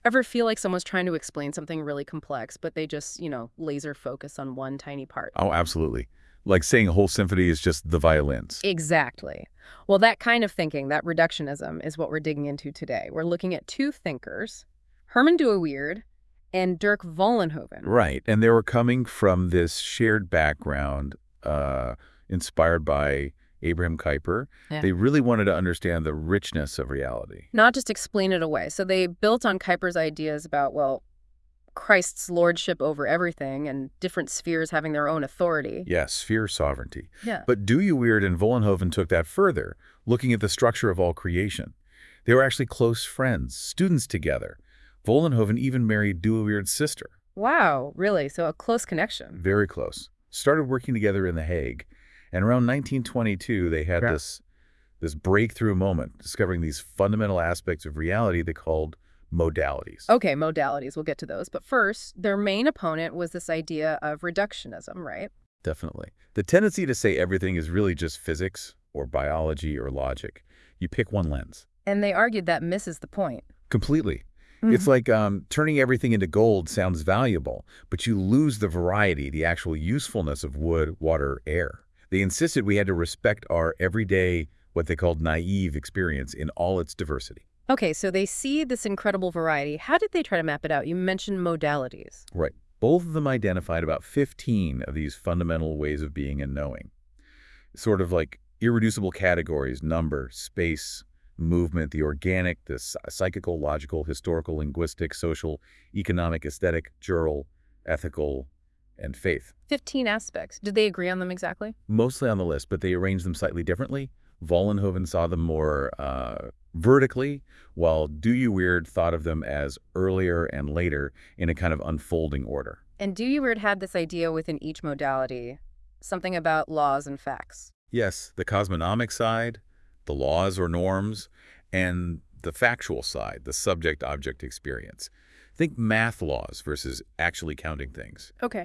Ever feel like someone's trying to explain something really complex, but they just, laser focus on one tiny part? Oh, absolutely. Like saying a whole symphony is just the violins. Exactly. Well, that kind of thinking, that reductionism, is what we're digging into today. We're looking at two thinkers, Herman Dooyeweerd and Dirk Vollenhoven. Right. And they were coming from this shared background, uh, inspired by Abraham Kuyper. Yeah. They really wanted to understand the richness of reality. Not just explain it away. So they built on Kuyper's ideas about, well, Christ's lordship over everything and different spheres having their own authority. Yes, sphere sovereignty. Yeah. But Dewey-Weird and Vollenhoven took that further, looking at the structure of all creation. They were actually close friends, students together. Vollenhoven even married Dewey-Weird's sister. Wow, really? So a close connection. Very close. Started working together in The Hague. And around 1922, they had Yeah. this breakthrough moment, discovering these fundamental aspects of reality they called modalities. Okay, modalities. We'll get to those. But first, their main opponent was this idea of reductionism, right? Definitely. The tendency to say everything is really just physics or biology or logic. You pick one lens. And they argued that misses the point. Completely. It's like turning everything into gold sounds valuable, but you lose the variety, the actual usefulness of wood, water, air. They insisted we had to respect our everyday, what they called naive experience in all its diversity. Okay, so they see this incredible variety. How did they try to map it out? You mentioned modalities. Right. Both of them identified about 15 of these fundamental ways of being and knowing. Sort of like irreducible categories: number, space, movement, the organic, the psychical, logical, historical, linguistic, social, economic, aesthetic, jural, ethical, and faith. 15 aspects. Did they agree on them exactly? Mostly on the list, but they arranged them slightly differently. Vollenhoven saw them more vertically, while Dewey-Weird thought of them as earlier and later in a kind of unfolding order. And Dewey had this idea within each modality, something about laws and facts. Yes, the cosmonomic side, the laws or norms, and the factual side, the subject-object experience. Think math laws versus actually counting things. Okay.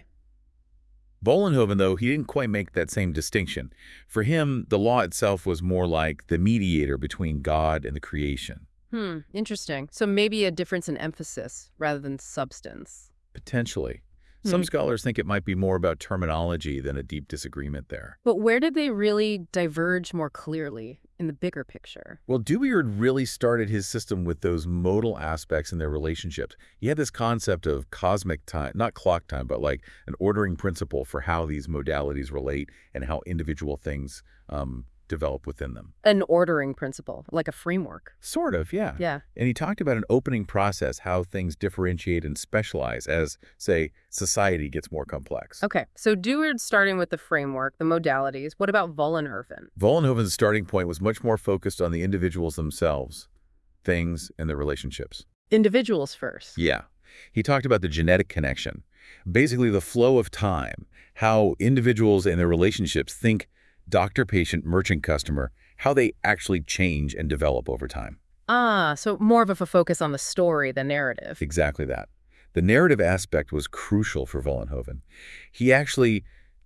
Vollenhoven, though, he didn't quite make that same distinction. For him, the law itself was more like the mediator between God and the creation. Interesting. So maybe a difference in emphasis rather than substance. Potentially. Hmm. Some scholars think it might be more about terminology than a deep disagreement there. But where did they really diverge more clearly in the bigger picture? Well, Deweyard really started his system with those modal aspects in their relationships. He had this concept of cosmic time, not clock time, but like an ordering principle for how these modalities relate and how individual things develop within them. An ordering principle, like a framework. Sort of, yeah. Yeah. And he talked about an opening process, how things differentiate and specialize as, say, society gets more complex. Okay, so Deward's starting with the framework, the modalities. What about Vollenhoven? Vollenhoven's starting point was much more focused on the individuals themselves, things, and their relationships. Individuals first. Yeah. He talked about the genetic connection, basically the flow of time, how individuals and their relationships think doctor, patient, merchant, customer, how they actually change and develop over time. Ah, so more of a focus on the story, the narrative. Exactly that. The narrative aspect was crucial for Vollenhoven. He actually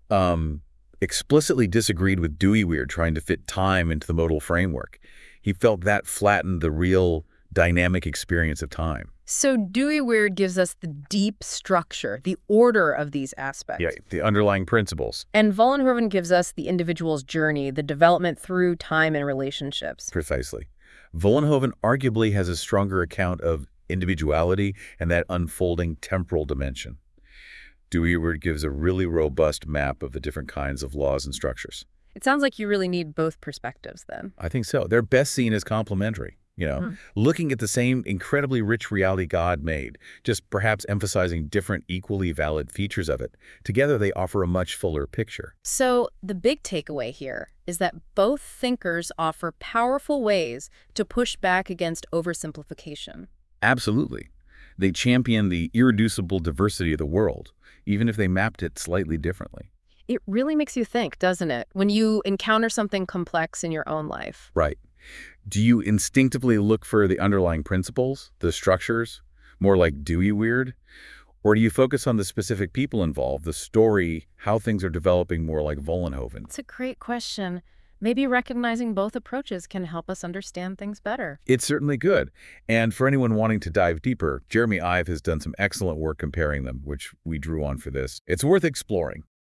explicitly disagreed with Dewey-Weird trying to fit time into the modal framework. He felt that flattened the real dynamic experience of time. So Dewey gives us the deep structure, the order of these aspects. Yeah, the underlying principles. And Vollenhoven gives us the individual's journey, the development through time and relationships. Precisely. Vollenhoven arguably has a stronger account of individuality and that unfolding temporal dimension. Dewey-Weird gives a really robust map of the different kinds of laws and structures. It sounds like you really need both perspectives then. I think so. They're best seen as complementary. Looking at the same incredibly rich reality God made, just perhaps emphasizing different equally valid features of it. Together, they offer a much fuller picture. So the big takeaway here is that both thinkers offer powerful ways to push back against oversimplification. Absolutely. They champion the irreducible diversity of the world, even if they mapped it slightly differently. It really makes you think, doesn't it, when you encounter something complex in your own life? Right. Do you instinctively look for the underlying principles, the structures, more like Dewey-Weird? Or do you focus on the specific people involved, the story, how things are developing more like Vollenhoven? It's a great question. Maybe recognizing both approaches can help us understand things better. It's certainly good. And for anyone wanting to dive deeper, Jeremy Ive has done some excellent work comparing them, which we drew on for this. It's worth exploring.